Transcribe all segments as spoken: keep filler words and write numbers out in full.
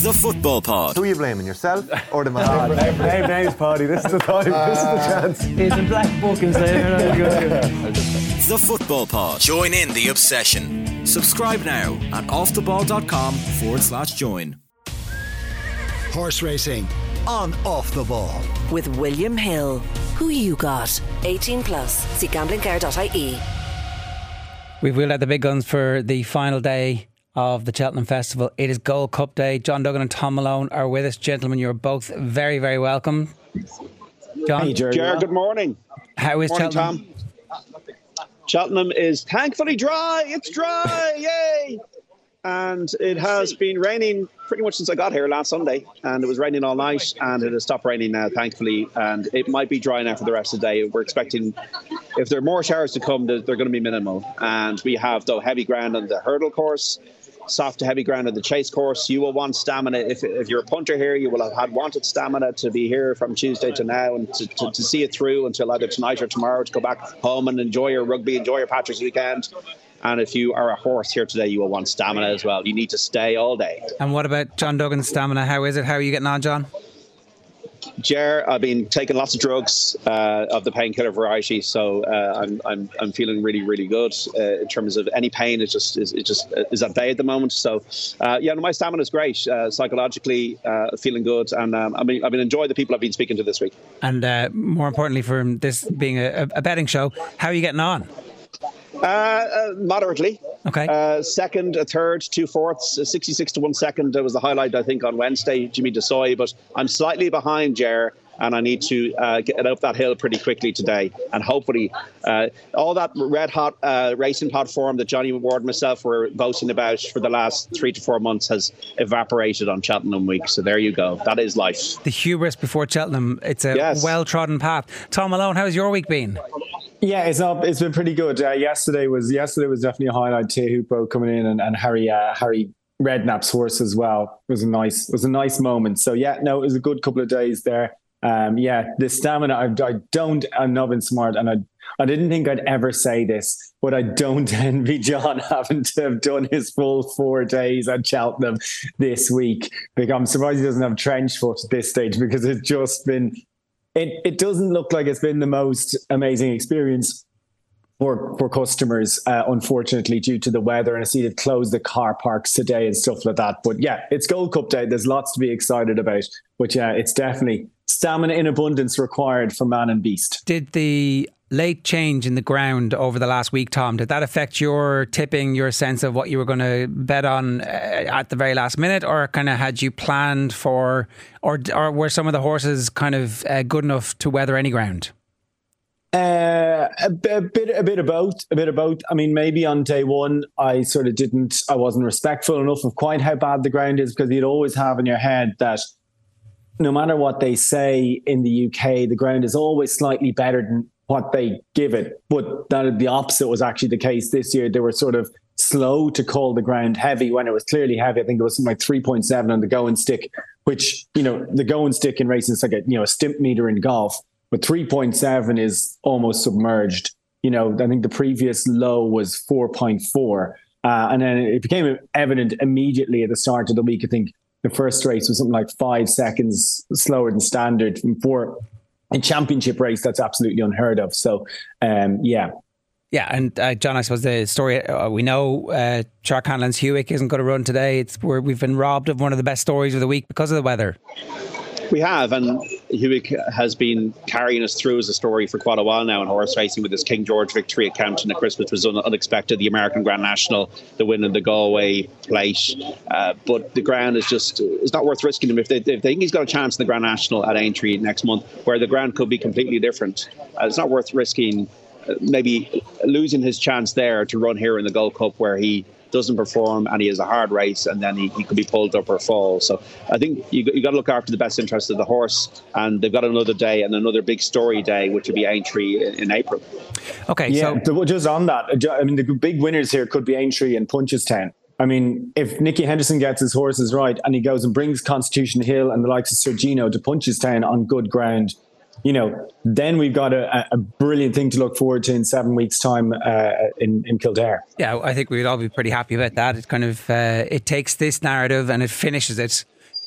The Football Pod. Who are you blaming, yourself or the man? Oh, name, name names, Paddy. This is the time. Uh, this is the chance. He's in black book and saying, The Football Pod. Join in the obsession. Subscribe now at offtheball.com forward slash join. Horse racing on Off the Ball. With William Hill. Who you got? eighteen plus. See gambling care dot I E. We've wheeled out the big guns for the final day of the Cheltenham Festival. It is Gold Cup Day. John Duggan and Tom Malone are with us. Gentlemen, you're both very, very welcome. John? Hey, Jerry. Ger, good morning. How is morning, Cheltenham? Tom. Cheltenham is thankfully dry. It's dry. Yay. And it has been raining pretty much since I got here last Sunday. And it was raining all night. And it has stopped raining now, thankfully. And it might be dry now for the rest of the day. We're expecting, if there are more showers to come, they're, they're going to be minimal. And we have, though, heavy ground on the hurdle course, soft to heavy ground on the chase course. You will want stamina. If, if you're a punter here, you will have had wanted stamina to be here from Tuesday to now and to, to, to see it through until either tonight or tomorrow, to go back home and enjoy your rugby, enjoy your Patrick's weekend. And if you are a horse here today, you will want stamina as well. You need to stay all day. And what about John Duggan's stamina? How is it? How are you getting on, John? Ger, I've been taking lots of drugs uh, of the painkiller variety, so uh, I'm I'm I'm feeling really really good uh, in terms of any pain. It just is it just is at bay at the moment. So uh, yeah, no, my stamina is great. Uh, psychologically, uh, feeling good, and um, I mean I've been enjoying the people I've been speaking to this week. And uh, more importantly, for this being a, a betting show, how are you getting on? Uh, uh, moderately. Okay. Uh, second, a third, two fourths, uh, sixty-six to one second. That was the highlight, I think, on Wednesday, Jimmy Desoy. But I'm slightly behind, Ger, and I need to uh, get up that hill pretty quickly today. And hopefully, uh, all that red hot uh, racing pod form that Johnny Ward and myself were boasting about for the last three to four months has evaporated on Cheltenham week. So there you go. That is life. The hubris before Cheltenham. It's a yes. well-trodden path. Tom Malone, how's your week been? Yeah, it's not. It's been pretty good. Uh, yesterday was yesterday was definitely a highlight. Tehupo coming in and, and Harry uh, Harry Redknapp's horse as well. It was a nice was a nice moment. So yeah, no, it was a good couple of days there. Um, yeah, the stamina. I, I don't. I'm not been smart, and I I didn't think I'd ever say this, but I don't envy John having to have done his full four days at Cheltenham this week. Because I'm surprised he doesn't have trench foot at this stage, because it's just been. It it doesn't look like it's been the most amazing experience for for customers, uh, unfortunately, due to the weather. And I see they've closed the car parks today and stuff like that. But yeah, it's Gold Cup Day. There's lots to be excited about. But yeah, it's definitely stamina in abundance required for man and beast. Did the late change in the ground over the last week, Tom, did that affect your tipping, your sense of what you were going to bet on uh, at the very last minute, or kind of had you planned for, or or were some of the horses kind of uh, good enough to weather any ground? Uh, a, a bit, a bit of both, a bit of both. I mean, maybe on day one, I sort of didn't, I wasn't respectful enough of quite how bad the ground is, because you'd always have in your head that no matter what they say in the U K, the ground is always slightly better than what they give it. But that the opposite was actually the case this year. They were sort of slow to call the ground heavy when it was clearly heavy. I think it was something like three point seven on the going stick, which, you know, the going stick in racing is like a, you know, a stimp meter in golf, but three point seven is almost submerged. You know, I think the previous low was four point four. Uh, and then it became evident immediately at the start of the week. I think the first race was something like five seconds slower than standard from four. A championship race, that's absolutely unheard of. So, um, yeah. Yeah, and uh, John, I suppose the story, uh, we know uh, Shark Hanlon's Hewick isn't going to run today. It's where we've been robbed of one of the best stories of the week because of the weather. We have, and Hewick has been carrying us through as a story for quite a while now in horse racing with his King George victory at Campton at Christmas was un- unexpected. The American Grand National, the win in the Galway Plate, uh, but the ground is just it's not worth risking him. If they, if they think he's got a chance in the Grand National at Aintree next month, where the ground could be completely different, uh, it's not worth risking. Uh, maybe losing his chance there to run here in the Gold Cup, where he doesn't perform and he has a hard race, and then he, he could be pulled up or fall. So I think you you got to look after the best interest of the horse, and they've got another day and another big story day, which will be Aintree in, in April. Okay, yeah. So just on that, I mean, the big winners here could be Aintree and Punchestown. I mean, if Nicky Henderson gets his horses right and he goes and brings Constitution Hill and the likes of Sergino to Punchestown on good ground, you know, then we've got a, a brilliant thing to look forward to in seven weeks' time uh, in, in Kildare. Yeah, I think we'd all be pretty happy about that. It kind of uh, it takes this narrative and it finishes it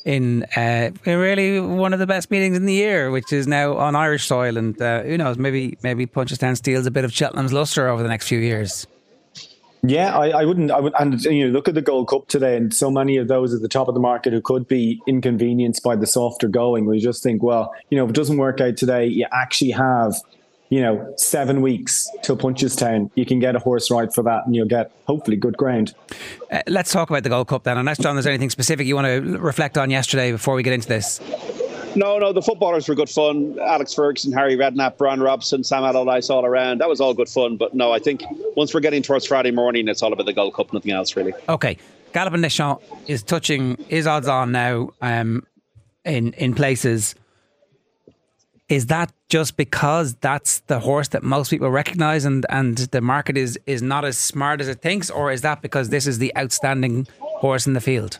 in uh, really one of the best meetings in the year, which is now on Irish soil. And uh, who knows, maybe maybe Punchestown steals a bit of Cheltenham's lustre over the next few years. Yeah, I, I wouldn't. I would, and you know, look at the Gold Cup today, and so many of those at the top of the market who could be inconvenienced by the softer going. We just think, well, you know, if it doesn't work out today, you actually have, you know, seven weeks till Punchestown. You can get a horse right for that, and you'll get hopefully good ground. Uh, let's talk about the Gold Cup then. Unless, John, there's anything specific you want to reflect on yesterday before we get into this. No, no, the footballers were good fun. Alex Ferguson, Harry Redknapp, Brian Robson, Sam Allardyce all around. That was all good fun. But no, I think once we're getting towards Friday morning, it's all about the Gold Cup, nothing else really. Okay. Galopin Des Champs is touching his odds on now um, in, in places. Is that just because that's the horse that most people recognise and, and the market is, is not as smart as it thinks? Or is that because this is the outstanding horse in the field?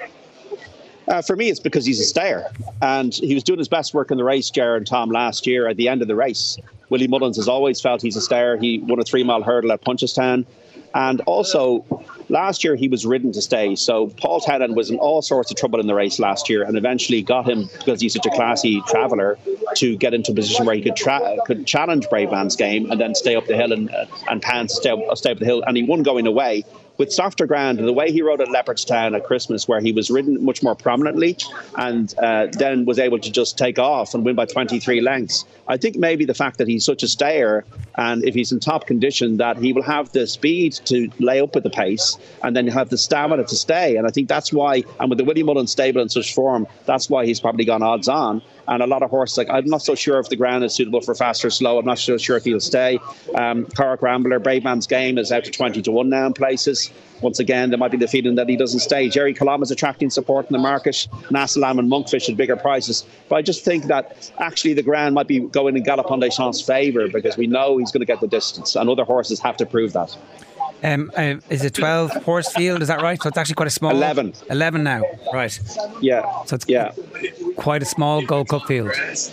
Uh, for me, it's because he's a stayer. And he was doing his best work in the race, Ger and Tom, last year at the end of the race. Willie Mullins has always felt he's a stayer. He won a three-mile hurdle at Punchestown. And also, last year he was ridden to stay. So Paul Townend was in all sorts of trouble in the race last year and eventually got him, because he's such a classy traveller, to get into a position where he could tra- could challenge Braveman's game and then stay up the hill and, uh, and pants stay up, stay up the hill. And he won going away. With softer ground, the way he rode at Leopardstown at Christmas, where he was ridden much more prominently and uh, then was able to just take off and win by twenty-three lengths. I think maybe the fact that he's such a stayer, and if he's in top condition, that he will have the speed to lay up with the pace and then have the stamina to stay. And I think that's why, and with the Willie Mullins stable in such form, that's why he's probably gone odds on. And a lot of horses, like, I'm not so sure if the ground is suitable for fast or slow. I'm not so sure if he'll stay. Um, Cork Rambler, Braveman's Game is out to twenty to one now in places. Once again, there might be the feeling that he doesn't stay. Jerry Colomb is attracting support in the market. Nasalam and Monkfish at bigger prices. But I just think that actually the ground might be going in Galopin Des Champs' favour, because we know he's going to get the distance, and other horses have to prove that. Um, uh, is it twelve horse field? Is that right? So it's actually quite a small. Eleven. Eleven now, right? Yeah. So it's yeah. quite a small Gold Cup field.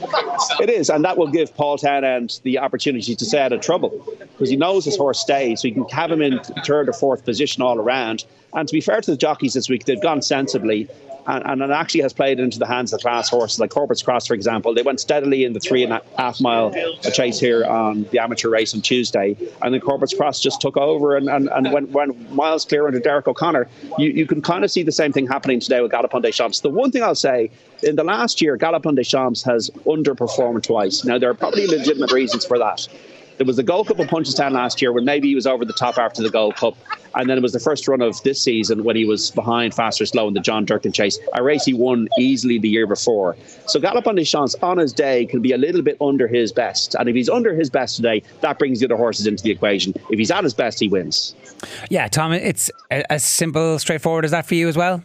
It is, and that will give Paul Townend the opportunity to stay out of trouble, because he knows his horse stays, so he can have him in third or fourth position all around. And to be fair to the jockeys this week, they've gone sensibly. And, and it actually has played into the hands of the class horses, like Corbett's Cross, for example. They went steadily in the three and a half mile chase here on the amateur race on Tuesday. And then Corbett's Cross just took over and, and, and went, went miles clear under Derek O'Connor. You, you can kind of see the same thing happening today with Galopin Des Champs. The one thing I'll say, in the last year, Galopin Des Champs has underperformed twice. Now, there are probably legitimate reasons for that. There was the Gold Cup of Punchestown last year when maybe he was over the top after the Gold Cup. And then it was the first run of this season when he was behind Fast or Slow in the John Durkin chase, a race he won easily the year before. So Galopin Des Champs on his day can be a little bit under his best. And if he's under his best today, that brings the other horses into the equation. If he's at his best, he wins. Yeah, Tom, it's as simple, straightforward as that for you as well?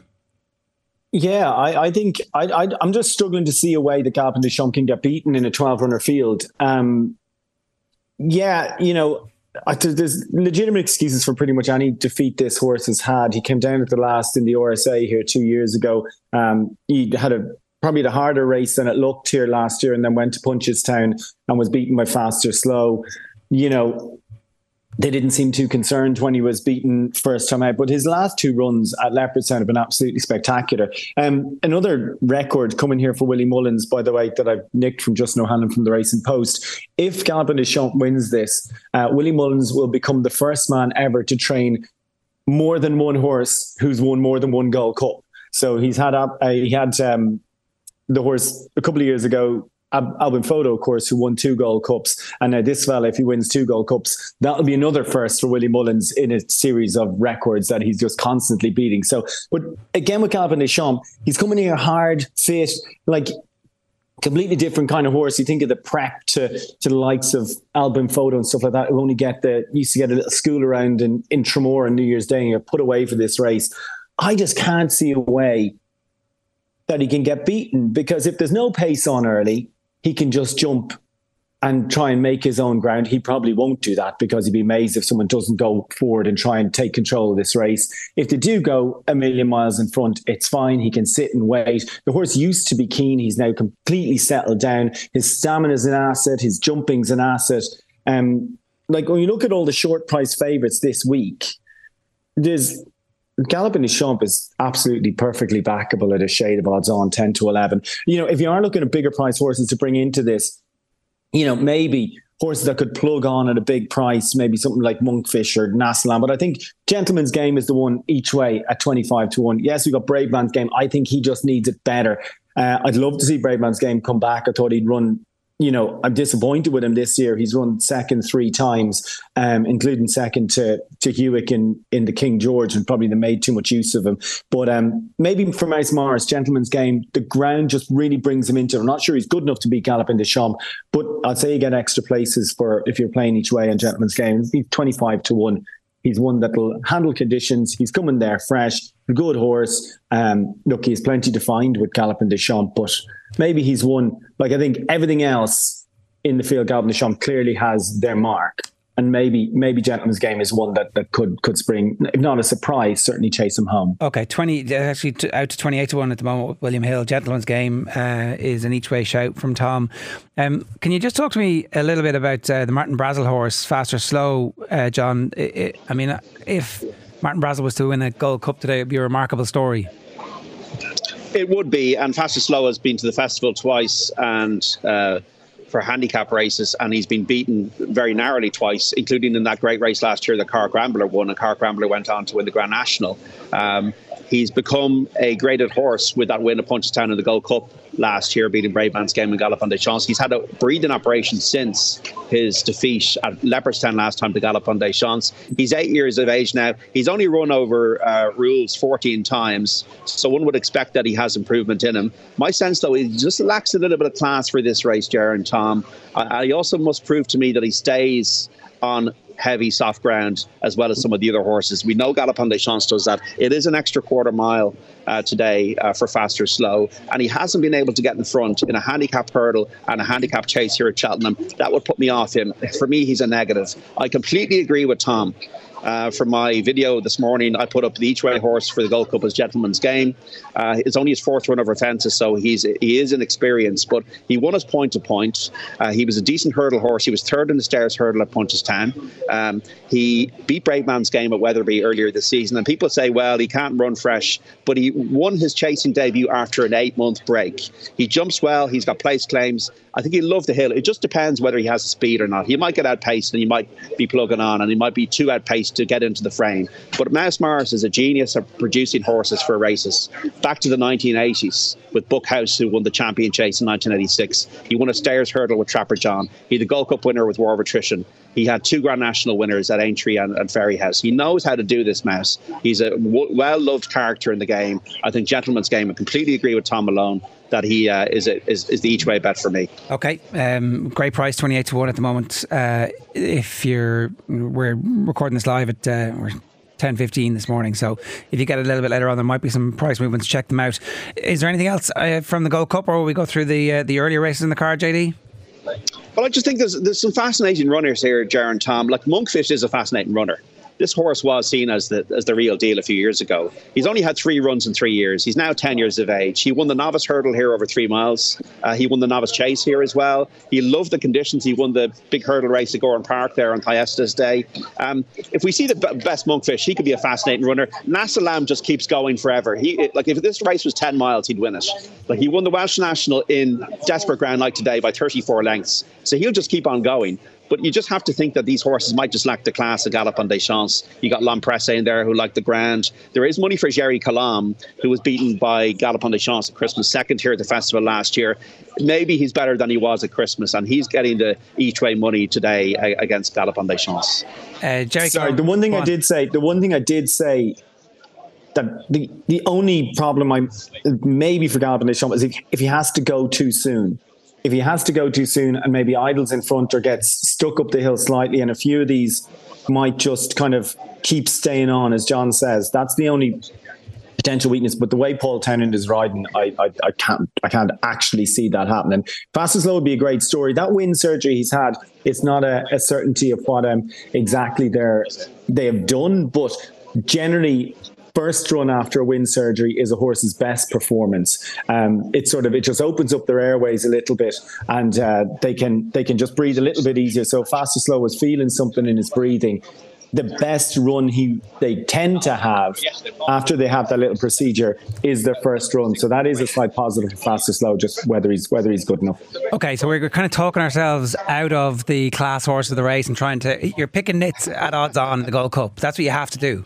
Yeah, I, I think I, I, I'm just struggling to see a way that Galopin Des Champs can get beaten in a twelve-runner field. Um, yeah, you know, I, there's legitimate excuses for pretty much any defeat this horse has had. He came down at the last in the R S A here two years ago. Um, he had a probably the harder race than it looked here last year, and then went to Punchestown and was beaten by Fast or Slow. You know, they didn't seem too concerned when he was beaten first time out, but his last two runs at Leopardstown have been absolutely spectacular. Um, another record coming here for Willie Mullins, by the way, that I've nicked from Justin O'Hanlon from the Racing Post. If Galopin Des Champs wins this, uh, Willie Mullins will become the first man ever to train more than one horse who's won more than one Gold Cup. So he's had uh, he had um, the horse a couple of years ago, Albin Photo, of course, who won two Gold Cups. And now this fella, if he wins two Gold Cups, that'll be another first for Willie Mullins in a series of records that he's just constantly beating. So, but again, with Galopin Des Champs, he's coming here hard, fit, like completely different kind of horse. You think of the prep to, to the likes of Albin Photo and stuff like that, who only get the, used to get a little school around in, in Tramore on New Year's Day and you're put away for this race. I just can't see a way that he can get beaten, because if there's no pace on early, he can just jump and try and make his own ground. He probably won't do that, because he'd be amazed if someone doesn't go forward and try and take control of this race. If they do go a million miles in front, it's fine. He can sit and wait. The horse used to be keen. He's now completely settled down. His stamina's an asset. His jumping's an asset. Um, like when you look at all the short price favourites this week, there's Galopin Des Champs is absolutely perfectly backable at a shade of odds on ten to eleven. You know, if you are looking at bigger price horses to bring into this, you know, maybe horses that could plug on at a big price, maybe something like Monkfish or Nasalam. But I think Gentleman's Game is the one each way at twenty-five to one. Yes, we've got Brave Man's Game. I think he just needs it better. Uh, I'd love to see Brave Man's Game come back. I thought he'd run, you know, I'm disappointed with him this year. He's run second three times, um, including second to to Hewick in, in the King George, and probably they made too much use of him. But um, maybe for Mouse Morris, Gentleman's Game, the ground just really brings him into it. I'm not sure he's good enough to beat Galopin Des Champs, but I'd say you get extra places for if you're playing each way on Gentleman's Game. He's twenty-five to one. He's one that'll handle conditions. He's coming there fresh, a good horse. Um, look, he's plenty to find with Galopin Des Champs, but maybe he's one, like I think everything else in the field, Galopin Des Champs clearly has their mark. And maybe maybe Gentleman's Game is one that, that could could spring, if not a surprise, certainly chase him home. Okay, twenty actually t- out to twenty-eight to one at the moment with William Hill. Gentleman's Game uh, is an each way shout from Tom. Um, can you just talk to me a little bit about uh, the Martin Brazel horse, Fast or Slow, uh, John? It, it, I mean, if Martin Brazel was to win a Gold Cup today, it would be a remarkable story. It would be, and Fast or Slow has been to the festival twice and uh, for handicap races, and he's been beaten very narrowly twice, including in that great race last year that Carrick Rambler won, and Carrick Rambler went on to win the Grand National. Um, he's become a graded horse with that win at Punchestown in the Gold Cup last year, beating Brave Man's Game and Galopin Des Champs. He's had a breathing operation since his defeat at Leopardstown last time to Galopin Des Champs. He's eight years of age now. He's only run over uh, rules fourteen times, so one would expect that he has improvement in him. My sense, though, is he just lacks a little bit of class for this race, Ger and Tom. I, I also must prove to me that he stays on heavy soft ground as well as some of the other horses. We know Galopin Des Champs does that. It is an extra quarter mile uh, today uh, for Fast or Slow, and he hasn't been able to get in front in a handicap hurdle and a handicap chase here at Cheltenham. That would put me off him. For me, he's a negative. I completely agree with Tom. Uh, from my video this morning, I put up the each way horse for the Gold Cup as Gentleman's Game. Uh, it's only his fourth run over fences, so he's he is inexperienced, but he won us point to point. Uh, he was a decent hurdle horse. He was third in the Stairs hurdle at Punchestown. Um, he beat Brave Man's Game at Wetherby earlier this season, and people say, well, he can't run fresh, but he won his chasing debut after an eight-month break. He jumps well. He's got place claims. I think he'll love the hill. It just depends whether he has speed or not. He might get outpaced and he might be plugging on, and he might be too outpaced to get into the frame. But Mouse Morris is a genius at producing horses for races. Back to the nineteen eighties with Buckhouse, who won the Champion Chase in nineteen eighty-six. He won a Stairs hurdle with Trapper John. He the Gold Cup winner with War of Attrition. He had two Grand National winners at Aintree and, and Ferryhouse. He knows how to do this, Mouse. He's a w- well-loved character in the game. I think Gentleman's Game, I completely agree with Tom Malone that he uh, is, a, is is the each way bet for me. Okay, um, great price, twenty-eight to one at the moment. Uh, if you're, we're recording this live at uh, we're ten fifteen this morning, so if you get a little bit later on, there might be some price movements. Check them out. Is there anything else uh, from the Gold Cup, or will we go through the uh, the earlier races in the card, J D? Well, I just think there's there's some fascinating runners here, Ger and Tom. Like Monkfish is a fascinating runner. This horse was seen as the as the real deal a few years ago. He's only had three runs in three years. He's now ten years of age. He won the novice hurdle here over three miles. Uh, he won the novice chase here as well. He loved the conditions. He won the big hurdle race at Goran Park there on Thyestes Day. Um, if we see the b- best Monkfish, he could be a fascinating runner. Nasalam just keeps going forever. He it, like if this race was ten miles, he'd win it. Like he won the Welsh National in desperate ground like today by thirty-four lengths. So he'll just keep on going. But you just have to think that these horses might just lack the class of Galopin Des Champs. You got L'Impresse in there who like the ground. There is money for Jerry Calam, who was beaten by Galopin Des Champs at Christmas, second here at the festival last year. Maybe he's better than he was at Christmas, and he's getting the each way money today against Galopin Des Champs. Uh, Jerry Sorry, Calam, the one thing I did say, the one thing I did say that the the only problem I maybe for Galopin Des Champs is if, if he has to go too soon. If he has to go too soon and maybe idles in front or gets stuck up the hill slightly, and a few of these might just kind of keep staying on, as John says, that's the only potential weakness. But the way Paul Townend is riding, I, I, I can't I can't actually see that happening. Fast and Slow would be a great story. That wind surgery he's had, it's not a, a certainty of what um, exactly they're, they have done, but generally first run after a wind surgery is a horse's best performance. Um, it sort of it just opens up their airways a little bit, and uh, they can they can just breathe a little bit easier. So Fast or Slow was feeling something in his breathing. the best run he they tend to have after they have that little procedure is their first run. So that is a slight positive for Fast or Slow, just whether he's whether he's good enough. Okay, so we're kind of talking ourselves out of the class horse of the race and trying to, you're picking nits at odds on in the Gold Cup. That's what you have to do.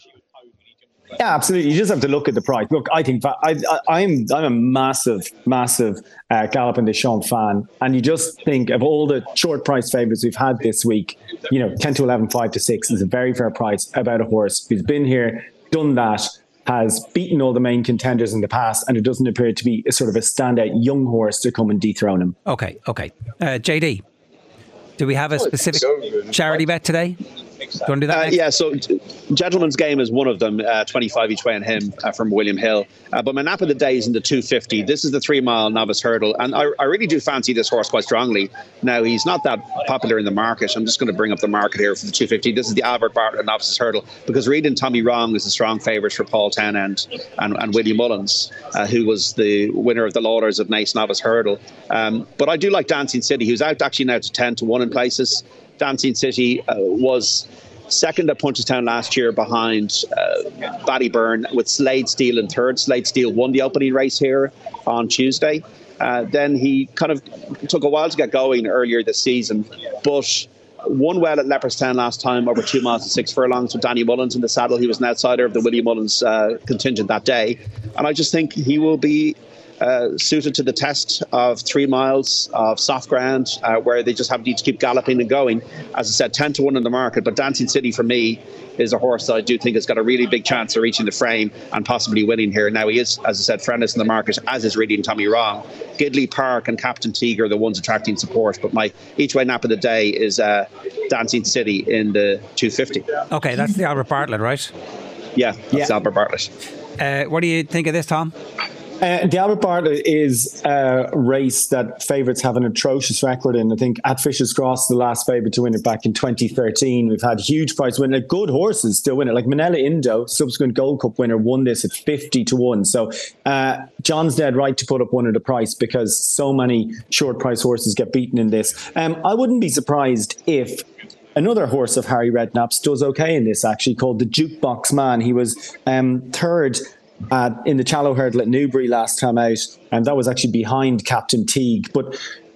Yeah, absolutely. You just have to look at the price. Look, I think I, I, I'm I'm a massive, massive uh, Galopin Des Champs fan, and you just think of all the short price favourites we've had this week. You know, ten to eleven, five to six is a very fair price about a horse who's been here, done that, has beaten all the main contenders in the past, and it doesn't appear to be a sort of a standout young horse to come and dethrone him. Okay, okay. Uh, J D, do we have a specific charity bet today? Do you want to do that? Uh, yeah, so Gentleman's Game is one of them, uh, twenty-five each way on him uh, from William Hill. Uh, but my nap of the day is in the two fifty. This is the three mile novice hurdle. And I, I really do fancy this horse quite strongly. Now, he's not that popular in the market. I'm just going to bring up the market here for the two fifty. This is the Albert Bartlett novices hurdle, because Reed and Tommy Wrong is a strong favourite for Paul Tennant and, and Willie Mullins, uh, who was the winner of the Lauders of Nace novice hurdle. Um, but I do like Dancing City, who's out actually now to ten to one in places. Dancing City uh, was second at Punchestown last year behind uh, Ballyburn with Slade Steele in third. Slade Steele won the opening race here on Tuesday. Uh, then he kind of took a while to get going earlier this season, but won well at Leopardstown last time over two miles and six furlongs with Danny Mullins in the saddle. He was an outsider of the Willie Mullins uh, contingent that day. And I just think he will be Uh, suited to the test of three miles of soft ground uh, where they just have need to keep galloping and going. As I said, ten to one in the market, but Dancing City for me is a horse that I do think has got a really big chance of reaching the frame and possibly winning here. Now he is, as I said, friendless in the market, as is Reedy and Tommy Wrong. Gidley Park and Captain Teague are the ones attracting support, but my each way nap of the day is uh, Dancing City in the two fifty. Okay, that's the Albert Bartlett, right? Yeah, that's yeah. Albert Bartlett. Uh, what do you think of this, Tom? Uh, the Albert Bartlett is a race that favourites have an atrocious record in. I think at Fisher's Cross, the last favourite to win it back in twenty thirteen. We've had huge price win. Like, good horses still win it. Like Manila Indo, subsequent Gold Cup winner, won this at fifty to one. So uh, John's dead right to put up one at a price because so many short price horses get beaten in this. Um, I wouldn't be surprised if another horse of Harry Redknapp's does okay in this, actually, called the Jukebox Man. He was um, third Uh, in the Challow Hurdle at Newbury last time out, and that was actually behind Captain Teague. But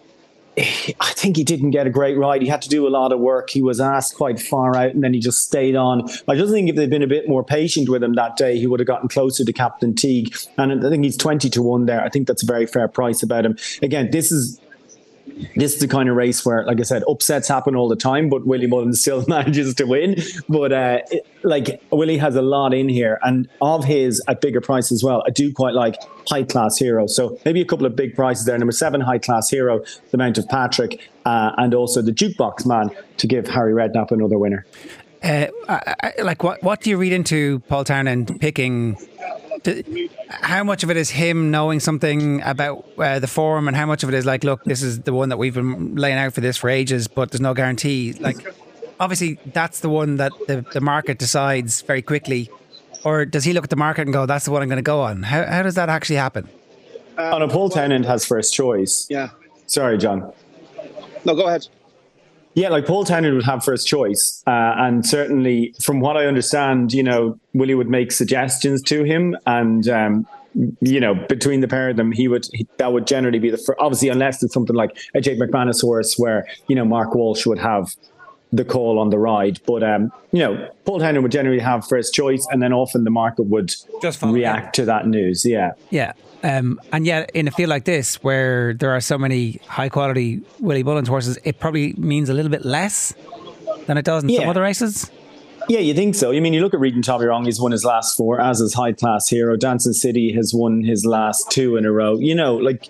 I think he didn't get a great ride. He had to do a lot of work. He was asked quite far out, and then he just stayed on. I just think if they'd been a bit more patient with him that day, he would have gotten closer to Captain Teague. And I think he's twenty to one there. I think that's a very fair price about him. Again, this is This is the kind of race where, like I said, upsets happen all the time, but Willie Mullins still manages to win. But uh, it, like Willie has a lot in here, and of his at bigger price as well. I do quite like High Class Hero. So maybe a couple of big prices there. Number seven, High Class Hero, the Mount of Patrick, uh, and also the Jukebox Man to give Harry Redknapp another winner. Uh, I, I, like what? What do you read into Paul Townend picking? To, how much of it is him knowing something about uh, the form, and how much of it is like, look, this is the one that we've been laying out for this for ages, but there's no guarantee. Like, obviously, that's the one that the, the market decides very quickly. Or does he look at the market and go, that's the one I'm going to go on? How how does that actually happen? Uh, oh, no, Paul Townend has first choice. Yeah. Sorry, John. No, go ahead. Yeah, like Paul Townend would have first choice. Uh, and certainly, from what I understand, you know, Willie would make suggestions to him. And, um, you know, between the pair of them, he would he, that would generally be the first. Obviously, unless it's something like a Jake McManus horse where, you know, Mark Walsh would have the call on the ride. But, um, you know, Paul Townend would generally have first choice. And then often the market would Just react him. to that news. Yeah. Yeah. Um, and yet, in a field like this, where there are so many high-quality Willie Mullins horses, it probably means a little bit less than it does in yeah. some other races. Yeah, you think so. I mean, you look at Reed and Tommy Wrong, he's won his last four, as is High Class Hero. Dancing City has won his last two in a row. You know, like,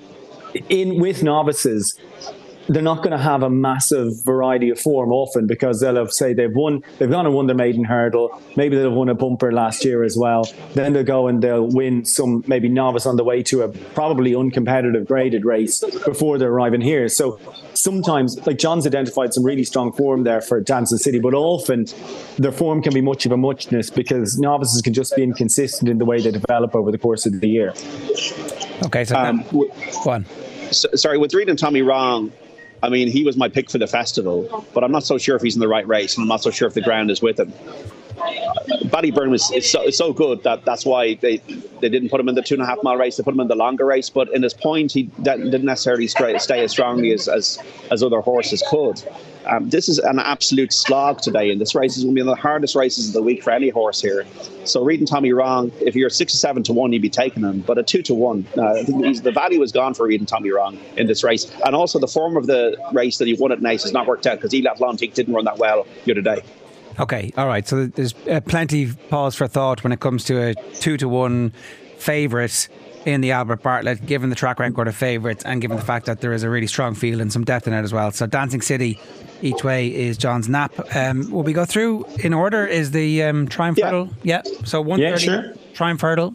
in with novices, they're not going to have a massive variety of form often, because they'll have, say they've won, they've gone and won their maiden hurdle. Maybe they'll have won a bumper last year as well. Then they'll go and they'll win some maybe novice on the way to a probably uncompetitive graded race before they're arriving here. So sometimes, like John's identified some really strong form there for Dancing City, but often their form can be much of a muchness because novices can just be inconsistent in the way they develop over the course of the year. Okay, so um, then, go on. So, sorry, with Reed and Tommy Wrong, I mean, he was my pick for the festival, but I'm not so sure if he's in the right race, and I'm not so sure if the ground is with him. Ballyburn is, is, so, is so good that that's why they they didn't put him in the two and a half mile race. They put him in the longer race. But in his point, he didn't necessarily stay, stay as strongly as, as, as other horses could. Um, this is an absolute slog today, and this race is going to be one of the hardest races of the week for any horse here. So reading Tommy Wrong, if you're six or seven to one, you'd be taking him. But at two to one, uh, I think he's, the value is gone for reading Tommy Wrong in this race. And also the form of the race that he won at Naas has not worked out because Eel Atlantique didn't run that well the other day. Okay, all right. So there's uh, plenty of pause for thought when it comes to a two to one favourite in the Albert Bartlett, given the track record of favourites and given the fact that there is a really strong field and some depth in it as well. So Dancing City each way is John's nap. Um, will we go through in order? Is the um, Triumph yeah. Hurdle? Yeah. So one thirty yeah, sure. Triumph Hurdle.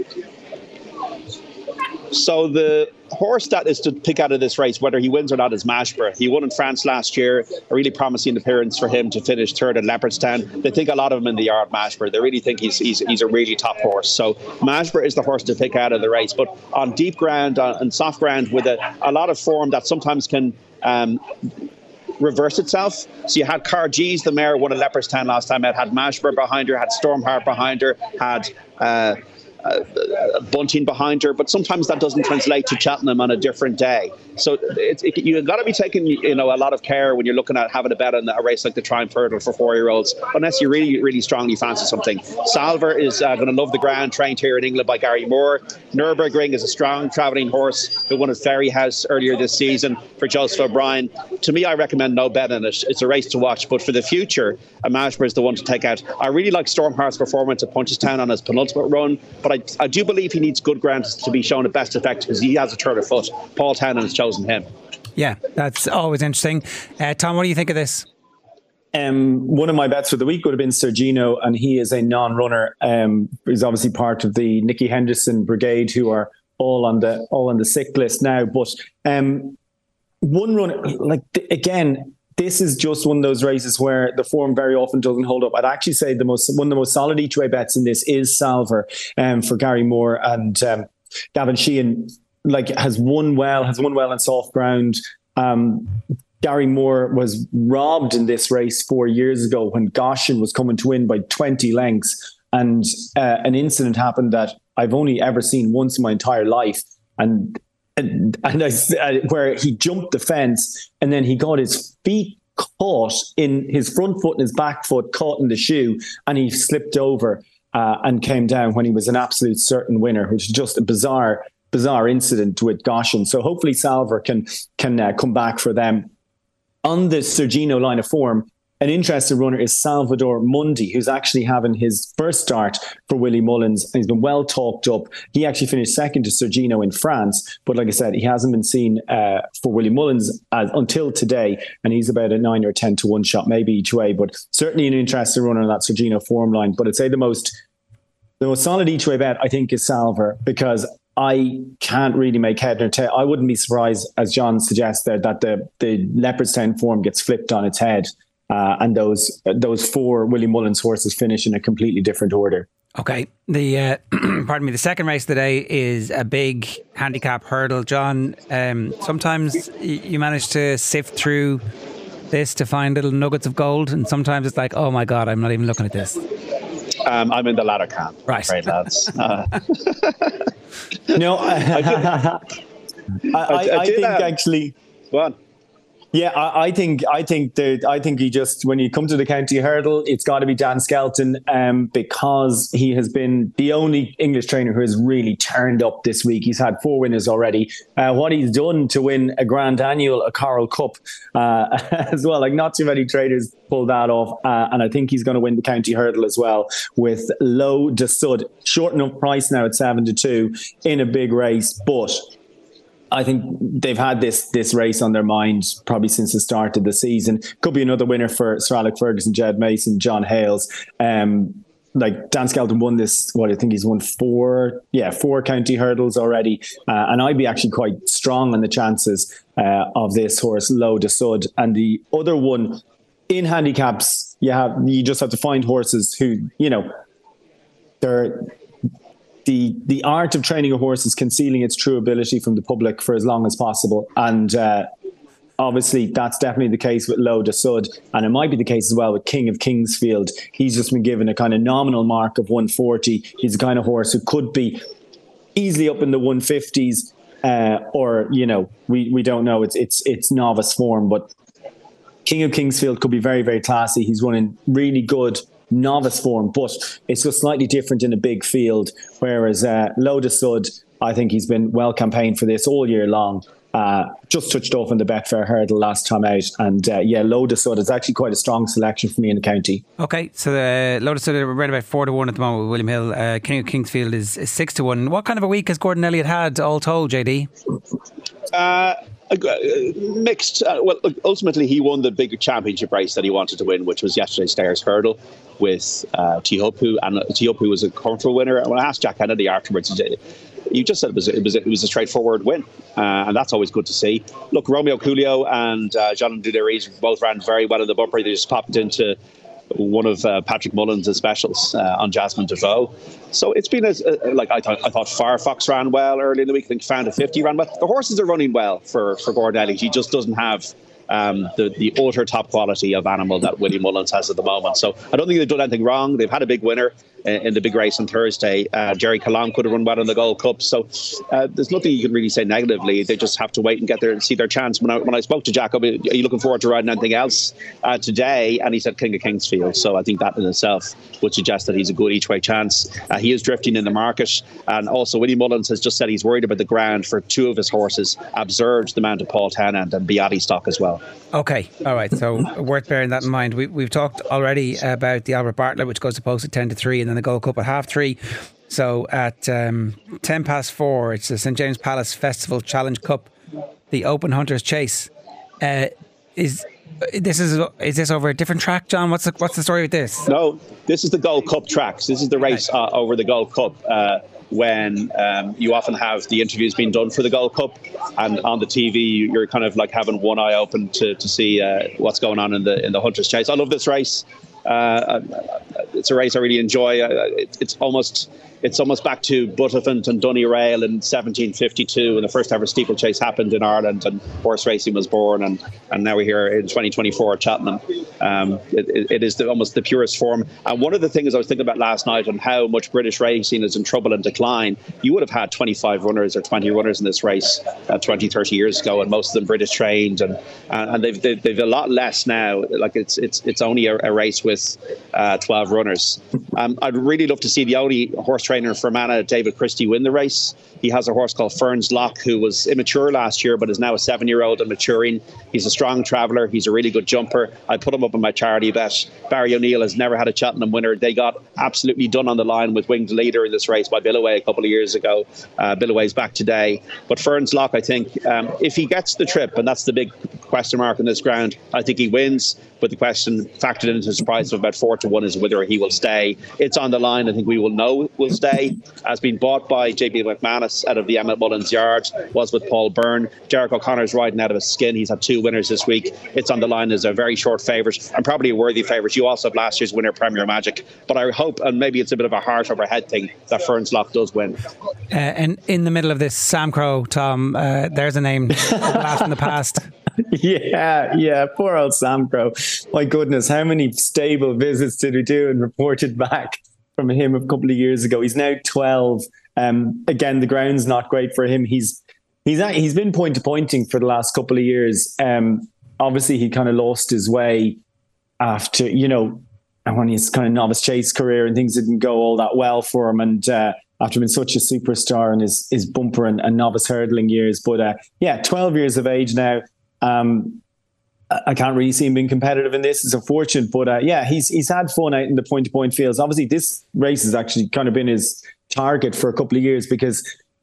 So the horse that is to pick out of this race, whether he wins or not, is Mashborough. He won in France last year, a really promising appearance for him to finish third at Leopardstown. They think a lot of him in the yard, Mashborough. They really think he's he's, he's a really top horse. So Mashborough is the horse to pick out of the race. But on deep ground uh, and soft ground with a, a lot of form that sometimes can um, reverse itself. So you had Cargees, the mare, won at Leopardstown last time. It had Mashborough behind her, had Stormheart behind her, had... Uh, Uh, bunting behind her, but sometimes that doesn't translate to Cheltenham on a different day. So it's it, you've got to be taking you know a lot of care when you're looking at having a bet on a race like the Triumph Hurdle for four-year-olds, unless you really, really strongly fancy something. Salver is uh, going to love the ground, trained here in England by Gary Moore. Nürburgring is a strong travelling horse who won at Ferryhouse earlier this season for Joseph O'Brien. To me, I recommend no bet on it. It's a race to watch, but for the future, a Mashborough is the one to take out. I really like Stormheart's performance at Punchestown on his penultimate run, but I, I do believe he needs good ground to be shown at best effect because he has a turn of foot. Paul Townend has chosen him. Yeah, that's always interesting. Uh, Tom, what do you think of this? Um, one of my bets for the week would have been Sergino, and he is a non-runner. Um, he's obviously part of the Nicky Henderson brigade, who are all on the all on the sick list now. But um, one runner, like again, this is just one of those races where the form very often doesn't hold up. I'd actually say the most one of the most solid each way bets in this is Salver um, for Gary Moore, and um, Gavin Sheehan like has won well, has won well on soft ground. Um, Gary Moore was robbed in this race four years ago when Goshen was coming to win by twenty lengths, and uh, an incident happened that I've only ever seen once in my entire life, and and, and I, uh, where he jumped the fence and then he got his feet caught in his front foot and his back foot caught in the shoe, and he slipped over uh, and came down when he was an absolute certain winner, which is just a bizarre, bizarre incident with Goshen. So hopefully Salver can can uh, come back for them. On the Sergino line of form, an interested runner is Salvador Mundi, who's actually having his first start for Willie Mullins. And he's been well talked up. He actually finished second to Sergino in France. But like I said, he hasn't been seen uh, for Willie Mullins uh, until today. And he's about a nine or ten to one shot, maybe each way. But certainly an interested runner on that Sergino form line. But I'd say the most, the most solid each way bet, I think, is Salver, because I can't really make head or tail. I wouldn't be surprised, as John suggests there, that the, the Leopardstown form gets flipped on its head. Uh, and those those four Willie Mullins horses finish in a completely different order. Okay, the uh, pardon me. The second race today is a big handicap hurdle. John, um, sometimes you manage to sift through this to find little nuggets of gold, and sometimes it's like, oh my god, I'm not even looking at this. Um, I'm in the latter camp, right, right, lads. Uh, no, I, I, I, I, I think um, actually. Go on. Yeah, I, I think I think that I think he just, when you come to the county hurdle, it's got to be Dan Skelton, um, because he has been the only English trainer who has really turned up this week. He's had four winners already. Uh, what he's done to win a Grand Annual, a Coral Cup uh, as well, like not too many traders pull that off, uh, and I think he's going to win the county hurdle as well with Low de Sud, short enough price now at seven to two in a big race, but I think they've had this this race on their mind probably since the start of the season. Could be another winner for Sir Alec Ferguson, Jed Mason, John Hales. Um, like Dan Skelton won this, what I think he's won four, yeah, four county hurdles already. Uh, and I'd be actually quite strong on the chances uh, of this horse, Low de Sud. And the other one in handicaps, you have you just have to find horses who, you know, they're. The the art of training a horse is concealing its true ability from the public for as long as possible. And uh, obviously that's definitely the case with Lo de Sud, and it might be the case as well with King of Kingsfield. He's just been given a kind of nominal mark of one forty. He's the kind of horse who could be easily up in the one fifties, uh, or you know, we we don't know. It's it's it's novice form, but King of Kingsfield could be very, very classy. He's running really good novice form, but it's just slightly different in a big field. Whereas uh, Lo de Sud, I think he's been well campaigned for this all year long. Uh, just touched off in the Betfair hurdle last time out. And uh, yeah, Lo de Sud is actually quite a strong selection for me in the county. Okay, so the Lo de Sud are around about four to one at the moment with William Hill. Uh, King of Kingsfield is, is six to one. What kind of a week has Gordon Elliott had, all told, J D? Uh, mixed. Uh, well, ultimately, he won the big championship race that he wanted to win, which was yesterday's Stayers Hurdle with uh, Teahupoo, and Teahupoo was a comfortable winner. And when I asked Jack Kennedy afterwards, he said, you just said it was it was it was a straightforward win, uh, and that's always good to see. Look, Romeo Coolio and uh, John Duderies both ran very well in the bumper. They just popped into one of uh, Patrick Mullins' specials uh, on Jasmine Devoe. So it's been a, a, like I thought. I thought Firefox ran well early in the week. I think Found a fifty ran well. The horses are running well for for Gordon Elliott. He just doesn't have um, the the utter top quality of animal that Willie Mullins has at the moment. So I don't think they've done anything wrong. They've had a big winner in the big race on Thursday. Uh, Jerry Calam could have run well in the Gold Cup. So uh, there's nothing you can really say negatively. They just have to wait and get there and see their chance. When I, when I spoke to Jacob, are you looking forward to riding anything else uh, today? And he said King of Kingsfield. So I think that in itself would suggest that he's a good each way chance. Uh, he is drifting in the market. And also Willie Mullins has just said he's worried about the ground for two of his horses, Absurd, the Mount of Paul Tennant, and Beati Stock as well. Okay, all right. So worth bearing that in mind. We, we've talked already about the Albert Bartlett, which goes to post at ten to three, and then the Gold Cup at half three. So at um, ten past four, it's the St James Palace Festival Challenge Cup, the Open Hunters Chase. Uh, is this is is this over a different track, John? What's the, what's the story with this? No, this is the Gold Cup tracks. This is the race uh, over the Gold Cup. Uh, when um, you often have the interviews being done for the Gold Cup, and on the T V you're kind of like having one eye open to to see uh, what's going on in the in the Hunters Chase. I love this race. Uh, it's a race I really enjoy. Uh, it, it's almost it's almost back to Buttevant and Donegal in seventeen fifty-two, when the first ever steeplechase happened in Ireland and horse racing was born, and, and now we're here in twenty twenty-four at Cheltenham. Um, it, it is the, almost the purest form. And one of the things I was thinking about last night and how much British racing is in trouble and decline, you would have had twenty-five runners or twenty runners in this race uh, twenty, thirty years ago, and most of them British trained, and and they've they've, they've a lot less now. Like it's it's it's only a, a race with uh, twelve runners. Um, I'd really love to see the only horse trainer for Fermanagh, David Christie, win the race. He has a horse called Ferns Lock, who was immature last year but is now a seven-year-old and maturing. He's a strong traveller. He's a really good jumper. I put him up in my charity bet. Barry O'Neill has never had a Cheltenham winner. They got absolutely done on the line with Winged Leader in this race by Billaway a couple of years ago. Uh, Billaway's back today. But Ferns Lock, I think, um, if he gets the trip, and that's the big question mark on this ground, I think he wins. But the question factored into his price of about four to one is whether he will stay. It's on the line. I think we will know will stay. Has been bought by J B McManus out of the Emmett Mullins Yard. Was with Paul Byrne. Derek O'Connor's riding out of his skin. He's had two winners this week. It's on the line as a very short favourite and probably a worthy favourite. You also have last year's winner, Premier Magic. But I hope, and maybe it's a bit of a heart over head thing, that Ferns Lock does win. Uh, and in the middle of this, Sam Crow, Tom, uh, there's a name blast in the past. Yeah, yeah, poor old Sam Crow. My goodness, how many stable visits did we do and reported back from him a couple of years ago? He's now twelve. Um, again, the ground's not great for him. He's he's he's been point to pointing for the last couple of years. Um, obviously, he kind of lost his way after, you know, when his kind of novice chase career and things didn't go all that well for him, and uh, after being such a superstar in his his bumper and, and novice hurdling years. But uh, yeah, twelve years of age now. Um, I can't really see him being competitive in this. It's unfortunate, but uh, yeah, he's he's had fun out in the point-to-point fields. Obviously, this race has actually kind of been his target for a couple of years, because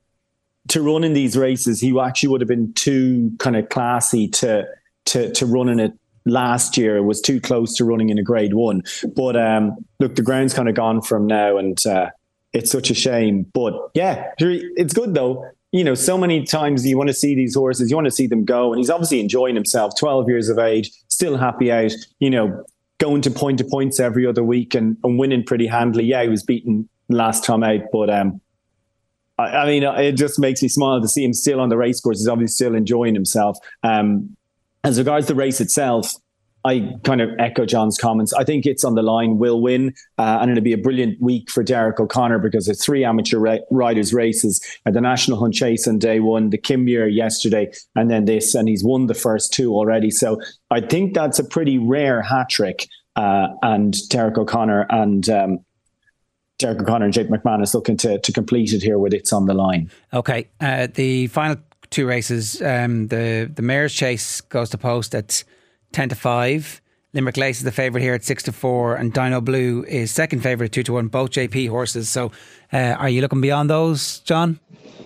to run in these races, he actually would have been too kind of classy to to to run in it last year. It was too close to running in a Grade One. But um, look, the ground's kind of gone from now, and uh, it's such a shame. But yeah, it's good though. You know, so many times you want to see these horses, you want to see them go, and he's obviously enjoying himself, twelve years of age, still happy out, you know, going to point to points every other week and, and winning pretty handily. Yeah, he was beaten last time out, but um, I, I mean, it just makes me smile to see him still on the race course. He's obviously still enjoying himself. Um, As regards the race itself, I kind of echo John's comments. I think It's on the Line will win, uh, and it'll be a brilliant week for Derek O'Connor because it's three amateur ra- riders races at the National Hunt Chase on day one, the Kimmuir yesterday, and then this, and he's won the first two already. So I think that's a pretty rare hat trick, uh, and Derek O'Connor and um, Derek O'Connor and Jake McManus looking to, to complete it here with It's on the Line. Okay, uh, the final two races, um, the the Mayor's Chase goes to post at ten to five. Limerick Lace is the favourite here at six to four, and Dino Blue is second favourite at two to one, both J P horses. So uh, are you looking beyond those, John?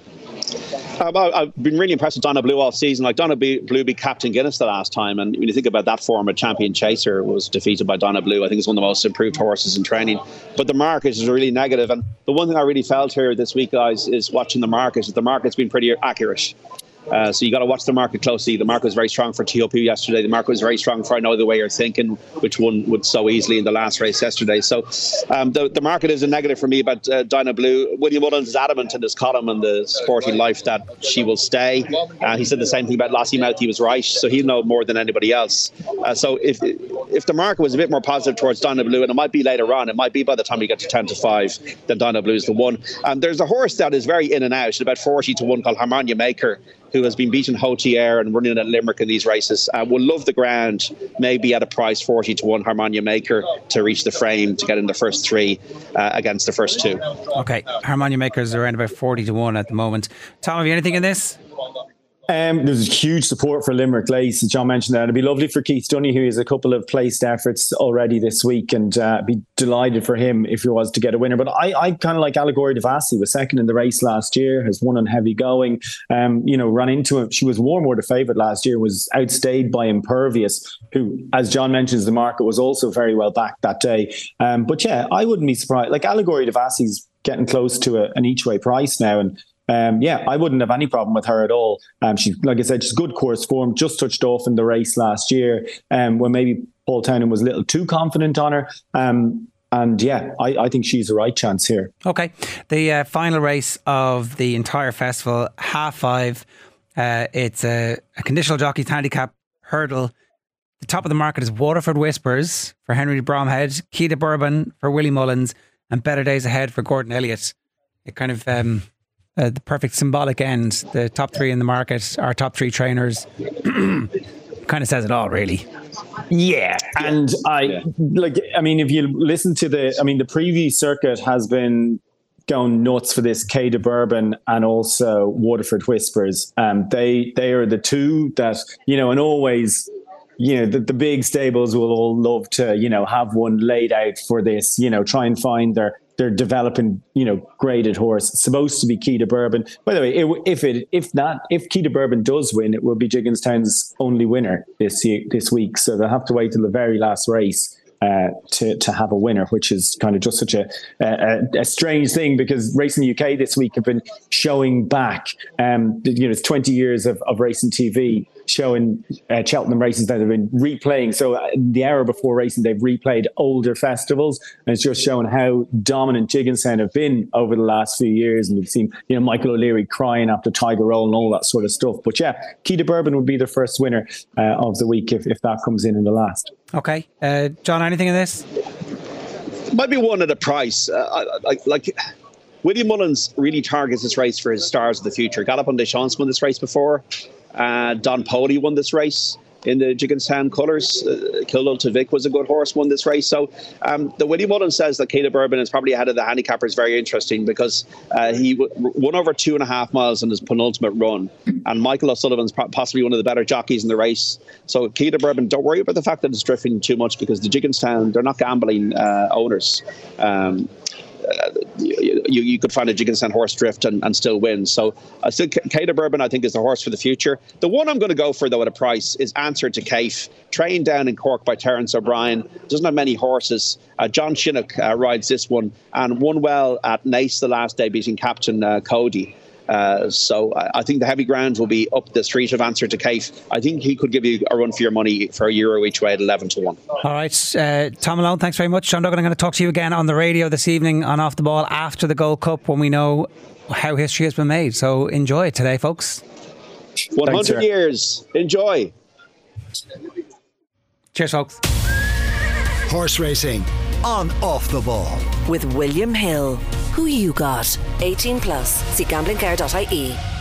Uh, well, I've been really impressed with Donna Blue all season. Like Donna Blue beat Captain Guinness the last time, and when you think about that form, a Champion Chaser was defeated by Donna Blue. I think it's one of the most improved horses in training. But the market is really negative, and the one thing I really felt here this week, guys, is watching the market. The market's been pretty accurate. Uh, so you got to watch the market closely. The market was very strong for T O P yesterday. The market was very strong for I Know the Way You're Thinking, which won would so easily in the last race yesterday. So um, the, the market is a negative for me about uh, Dinah Blue. William Mullins is adamant in his column in the Sporting Life that she will stay. Uh, he said the same thing about Lossiemouth. He was right, so he'll know more than anybody else. Uh, so if if the market was a bit more positive towards Dinah Blue, and it might be later on, it might be by the time we get to ten to five, that Dinah Blue is the one. Um, there's a horse that is very in and out, about forty to one, called Harmonia Maker, who has been beaten Hotier and running at Limerick in these races. Uh, will love the ground, maybe at a price forty to one, Harmonia Maker, to reach the frame, to get in the first three uh, against the first two. Okay, Harmonia Maker's around about forty to one at the moment. Tom, have you anything in this? Um, there's huge support for Limerick Lace, as John mentioned that. It'd be lovely for Keith Dunny, who has a couple of placed efforts already this week, and uh, be delighted for him if he was to get a winner. But I, I kind of like Allegory Devassi, was second in the race last year, has won on heavy going. Um, you know, run into him. She was Warmore favourite last year, was outstayed by Impervious, who, as John mentions, the market was also very well backed that day. Um, but yeah, I wouldn't be surprised. Like Allegory Devassi's getting close to a, an each way price now, and Um, yeah, I wouldn't have any problem with her at all. Um, she, like I said, she's good course form, just touched off in the race last year, um, when maybe Paul Townend was a little too confident on her. Um, and yeah, I, I think she's the right chance here. Okay. The uh, final race of the entire festival, half five. Uh, it's a, a conditional jockey's handicap hurdle. The top of the market is Waterford Whispers for Henry Bromhead, Key to Bourbon for Willie Mullins, and Better Days Ahead for Gordon Elliott. It kind of... Um, Uh, the perfect symbolic end. The top three in the market, our top three trainers, kind of says it all, really. Yeah, and I yeah. like. I mean, if you listen to the, I mean, the preview circuit has been going nuts for this K de Bourbon and also Waterford Whispers. Um, they they are the two that, you know, and always, you know, the, the big stables will all love to, you know, have one laid out for this. You know, try and find their. They're developing, you know, graded horse. It's supposed to be Key de Bourbon. By the way, it, if it, if not, if Key de Bourbon does win, it will be Jigginstown's only winner this year, this week. So they'll have to wait till the very last race uh, to to have a winner, which is kind of just such a a, a strange thing, because Racing U K this week have been showing back. Um, you know, it's twenty years of, of racing T V. Showing uh, Cheltenham races that have been replaying. So uh, the hour before racing, they've replayed older festivals, and it's just showing how dominant Jigginstown have been over the last few years. And we've seen, you know, Michael O'Leary crying after Tiger Roll and all that sort of stuff. But yeah, Key de Bourbon would be the first winner uh, of the week if, if that comes in in the last. Okay, uh, John, anything in this? Might be one at a price. Uh, like like. William Mullins really targets this race for his stars of the future. Got on Deschamps won this race before. Uh, Don Poli won this race in the Jigginstown colours. Uh, Kildall to Vic was a good horse, won this race. So um, the William Mullins says that Key de Bourbon is probably ahead of the handicapper is very interesting, because uh, he w- won over two and a half miles in his penultimate run. And Michael O'Sullivan's possibly one of the better jockeys in the race. So Key de Bourbon, don't worry about the fact that it's drifting too much, because the Jigginstown, they're not gambling uh, owners. Um, Uh, you, you could find a Jigginstown horse drift and, and still win. So I uh, still K de Bourbon, I think, is the horse for the future. The one I'm going to go for, though, at a price is Answer to Cafe, trained down in Cork by Terence O'Brien. Doesn't have many horses. Uh, John Chinook uh, rides this one and won well at Naas the last day, beating Captain uh, Cody. Uh, so I, I think the heavy ground will be up the street of Answer to Cafe. I think he could give you a run for your money for a euro each way at eleven to one. All right, uh, Tom Malone, thanks very much. John Duggan, I'm going to talk to you again on the radio this evening on Off the Ball after the Gold Cup, when we know how history has been made. So enjoy it today, folks. one hundred Thanks, years. Enjoy. Cheers, folks. Horse racing on Off the Ball. With William Hill. Who you got? eighteen plus. See gambling care dot I E.